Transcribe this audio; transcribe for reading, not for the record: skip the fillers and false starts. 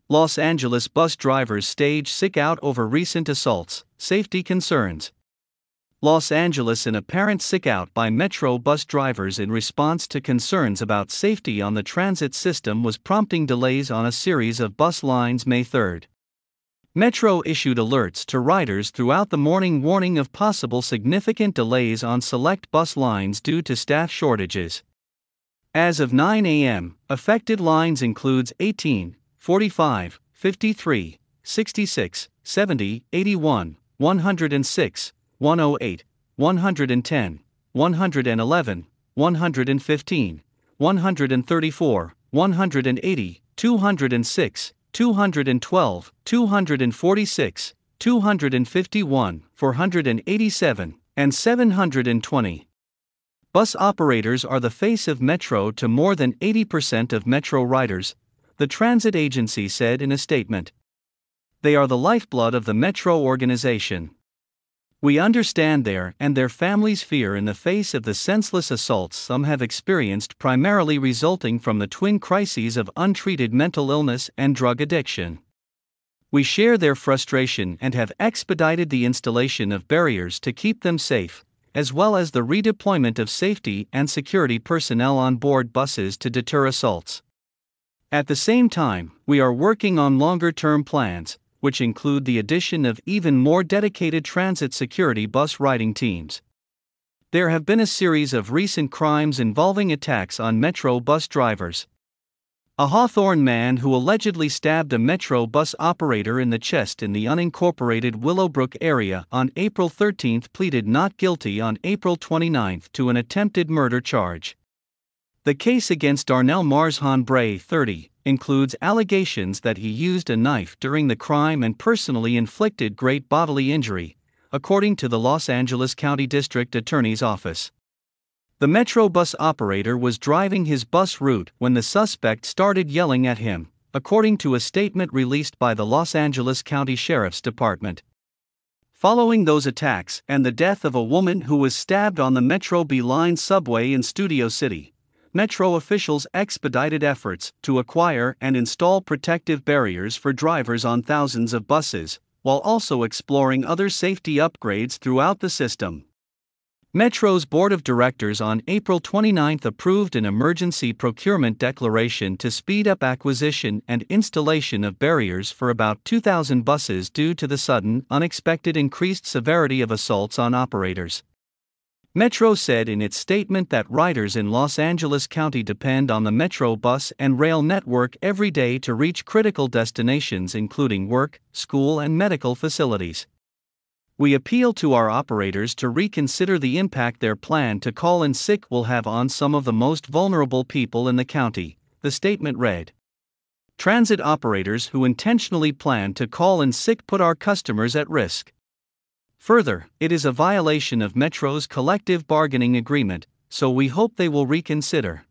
Los Angeles bus drivers stage sick out over recent assaults, safety concerns. Los Angeles: an apparent sick out by Metro bus drivers in response to concerns about safety on the transit system was prompting delays on a series of bus lines May 3. Metro issued alerts to riders throughout the morning warning of possible significant delays on select bus lines due to staff shortages. As of 9 a.m., affected lines includes 18, 45, 53, 66, 70, 81, 106, 108, 110, 111, 115, 134, 180, 206, 212, 246, 251, 487, and 720. Bus operators are the face of Metro to more than 80% of Metro riders, the transit agency said in a statement. They are the lifeblood of the Metro organization. We understand their and their families' fear in the face of the senseless assaults some have experienced, primarily resulting from the twin crises of untreated mental illness and drug addiction. We share their frustration and have expedited the installation of barriers to keep them safe, as well as the redeployment of safety and security personnel on board buses to deter assaults. At the same time, we are working on longer-term plans, which include the addition of even more dedicated transit security bus riding teams. There have been a series of recent crimes involving attacks on Metro bus drivers. A Hawthorne man who allegedly stabbed a Metro bus operator in the chest in the unincorporated Willowbrook area on April 13 pleaded not guilty on April 29 to an attempted murder charge. The case against Darnell Marshawn Bray, 30, includes allegations that he used a knife during the crime and personally inflicted great bodily injury, according to the Los Angeles County District Attorney's Office. The Metro bus operator was driving his bus route when the suspect started yelling at him, according to a statement released by the Los Angeles County Sheriff's Department. Following those attacks and the death of a woman who was stabbed on the Metro B line subway in Studio City, Metro officials expedited efforts to acquire and install protective barriers for drivers on thousands of buses, while also exploring other safety upgrades throughout the system. Metro's Board of Directors on April 29 approved an emergency procurement declaration to speed up acquisition and installation of barriers for about 2,000 buses due to the sudden, unexpected increased severity of assaults on operators. Metro said in its statement that riders in Los Angeles County depend on the Metro bus and rail network every day to reach critical destinations including work, school, and medical facilities. We appeal to our operators to reconsider the impact their plan to call in sick will have on some of the most vulnerable people in the county, the statement read. Transit operators who intentionally plan to call in sick put our customers at risk. Further, it is a violation of Metro's collective bargaining agreement, so we hope they will reconsider.